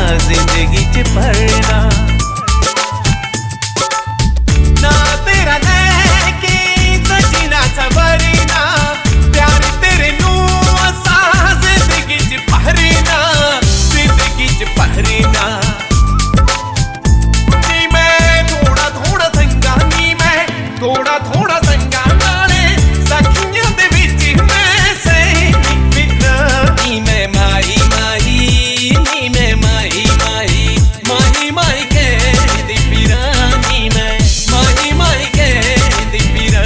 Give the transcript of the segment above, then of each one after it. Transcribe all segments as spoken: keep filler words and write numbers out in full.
जिंदगी च भरना ना तेरा लैके सजना सवरना प्यार तेरे नू असा जिंदगी च भरना जिंदगी च भरना नी मैं थोड़ा थोड़ा संगा नी मैं थोड़ा थोड़ा संगा नाले सखियां दे विच मैं सही फिरना नी मैं माही माही नी मैं माही माही माही माही कहदी फिरा नी मैं माही माही कहदी फिरा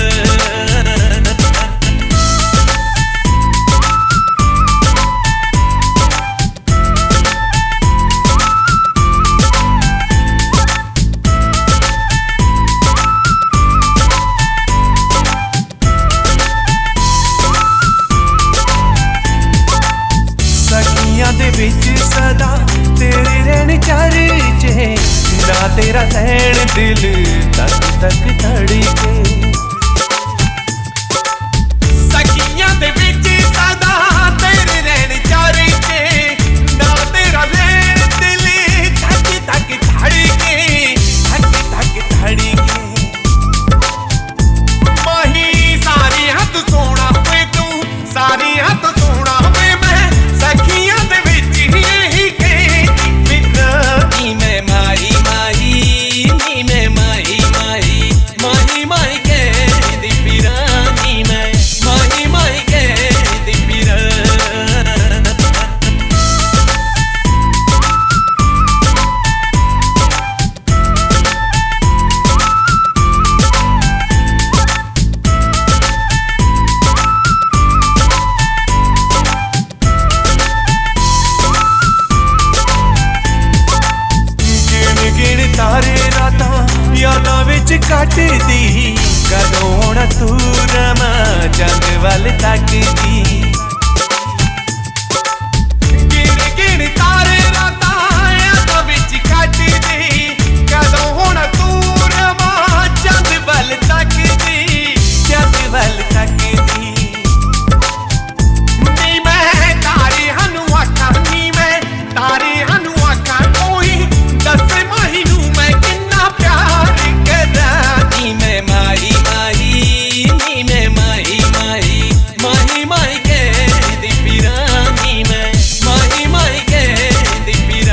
सखियां दे विच सदा तेरे रहने चर्चे ना तेरा लैन दिल तक तक धड़के सखियां दे विच सदा तेरे रहने चर्चे ना तेरा लैन दिल तक तक धड़के तक तक धड़के माही सारी हद सोना पे तू सारी हद सोना पे मैं सखियां दे विच यही कहदी फिरना नी मैं माही माही नी मैं माही माही माही माही कहदी फिरा नी मैं माही माही कहदी फिरा गिण तारे रातां यादां विच कटदी कदों होना तू रमा चंद वल तकदी गिण गिण तारे रातां यादां विच कटदी कदों होना तू रमा चंद वल तकदी चंद वल तकदी नी मैं तारे हनू आखां नी मैं तारे हनू आखां कोई दस माही नू मैं किन्ना प्यार करा नी मैं माही माही नी मैं माही माही माही माही कहदी फिरा नी मैं माही माही कहदी फिरा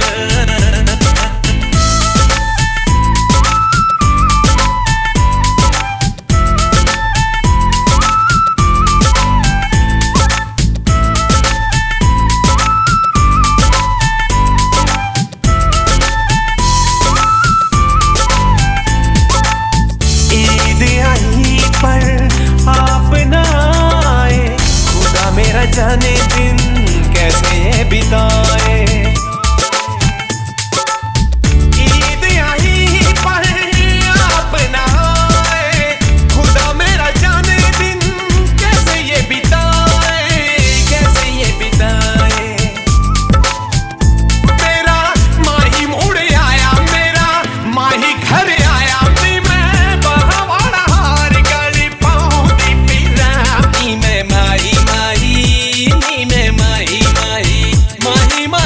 ईद आई पर आप ना आए खुदा मेरा जाने दिन कैसे ये बिताए ईद आई पर आप ना आए खुदा मेरा जाने दिन कैसे ये बिताए कैसे ये बिताए मेरा माही मुड़ आया मेरा माही घर आया नी मैं बहावाड़ा हार गली पाउंदी फिरा नी मैं माही माही नी मैं माही माही माही